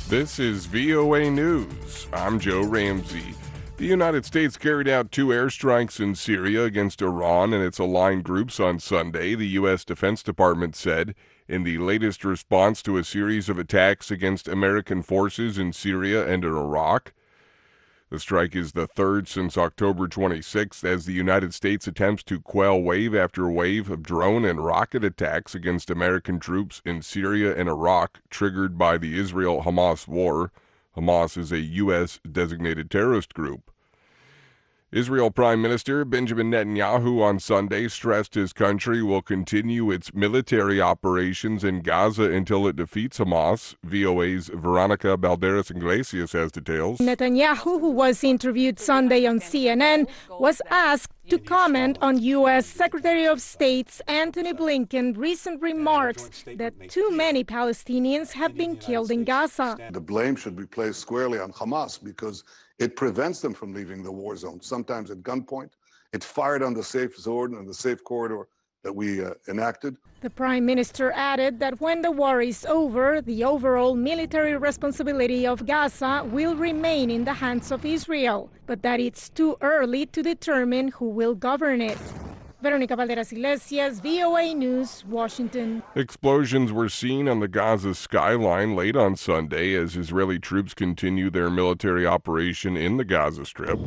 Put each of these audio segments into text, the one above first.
This is VOA News. I'm Joe Ramsey. The United States carried out 2 airstrikes in Syria against Iran and its aligned groups on Sunday, the U.S. Defense Department said, in the latest response to a series of attacks against American forces in Syria and in Iraq. The strike is the third since October 26th as the United States attempts to quell wave after wave of drone and rocket attacks against American troops in Syria and Iraq triggered by the Israel-Hamas war. Hamas is a U.S. designated terrorist group. Israel Prime Minister Benjamin Netanyahu on Sunday stressed his country will continue its military operations in Gaza until it defeats Hamas. VOA's Veronica Balderas Iglesias has details. Netanyahu, who was interviewed Sunday on CNN, was asked to comment on U.S. Secretary of State's Antony Blinken's recent remarks that too many Palestinians have been killed in Gaza. The blame should be placed squarely on Hamas because it prevents them from leaving the war zone, sometimes at gunpoint. It fired on the safe zone and the safe corridor that we enacted. The Prime Minister added that when the war is over, the overall military responsibility of Gaza will remain in the hands of Israel, but that it's too early to determine who will govern it. Veronica Balderas Iglesias, VOA News, Washington. Explosions were seen on the Gaza skyline late on Sunday as Israeli troops continue their military operation in the Gaza Strip.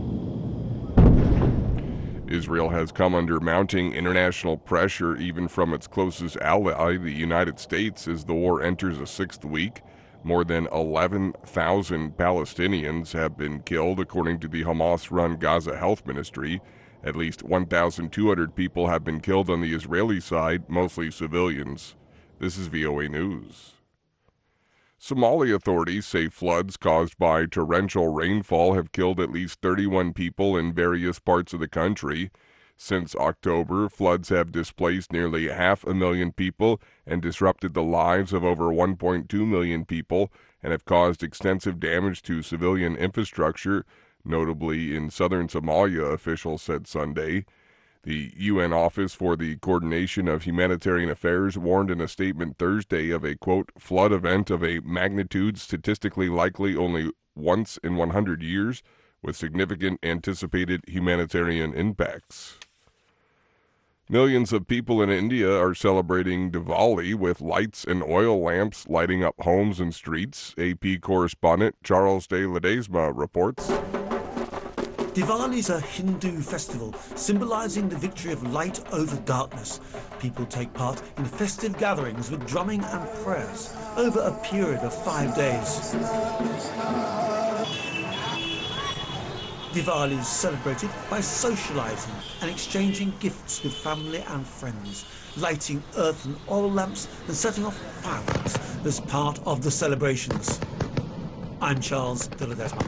Israel has come under mounting international pressure even from its closest ally, the United States, as the war enters a 6th week. More than 11,000 Palestinians have been killed, according to the Hamas-run Gaza Health Ministry. At least 1,200 people have been killed on the Israeli side, mostly civilians. This is VOA News. Somali authorities say floods caused by torrential rainfall have killed at least 31 people in various parts of the country. Since October, floods have displaced nearly 500,000 people and disrupted the lives of over 1.2 million people and have caused extensive damage to civilian infrastructure, notably in southern Somalia, officials said Sunday. The UN Office for the Coordination of Humanitarian Affairs warned in a statement Thursday of a, quote, flood event of a magnitude statistically likely only once in 100 years, with significant anticipated humanitarian impacts. Millions of people in India are celebrating Diwali with lights and oil lamps lighting up homes and streets. AP correspondent Charles de Ledesma reports. Diwali is a Hindu festival symbolizing the victory of light over darkness. People take part in festive gatherings with drumming and prayers over a period of 5 days. Diwali is celebrated by socializing and exchanging gifts with family and friends, lighting earth and oil lamps and setting off fireworks as part of the celebrations. I'm Charles de Ledesma.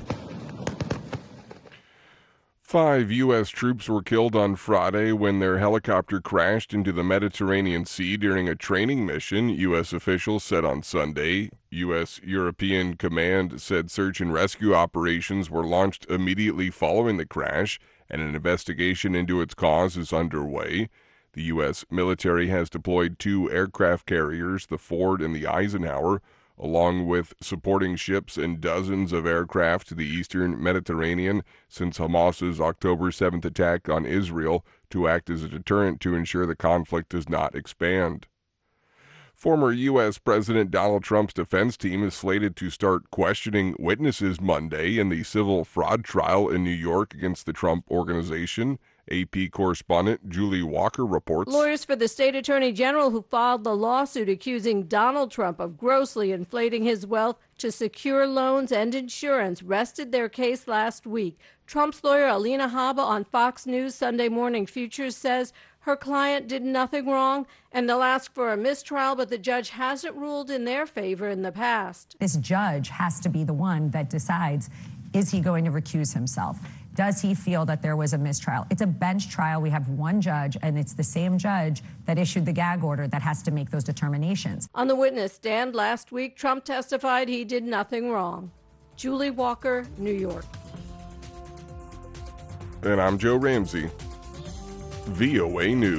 5 U.S. troops were killed on Friday when their helicopter crashed into the Mediterranean Sea during a training mission, U.S. officials said on Sunday. U.S. European Command said search and rescue operations were launched immediately following the crash, and an investigation into its cause is underway. The U.S. military has deployed 2 aircraft carriers, the Ford and the Eisenhower, along with supporting ships and dozens of aircraft to the eastern Mediterranean since Hamas's October 7th attack on Israel to act as a deterrent to ensure the conflict does not expand. Former U.S. President Donald Trump's defense team is slated to start questioning witnesses Monday in the civil fraud trial in New York against the Trump Organization. AP correspondent Julie Walker reports. Lawyers for the state attorney general who filed the lawsuit accusing Donald Trump of grossly inflating his wealth to secure loans and insurance rested their case last week. Trump's lawyer Alina Habba on Fox News Sunday Morning Futures says her client did nothing wrong and they'll ask for a mistrial, but the judge hasn't ruled in their favor in the past. This judge has to be the one that decides, is he going to recuse himself? Does he feel that there was a mistrial? It's a bench trial. We have one judge, and it's the same judge that issued the gag order that has to make those determinations. On the witness stand last week, Trump testified he did nothing wrong. Julie Walker, New York. And I'm Joe Ramsey, VOA News.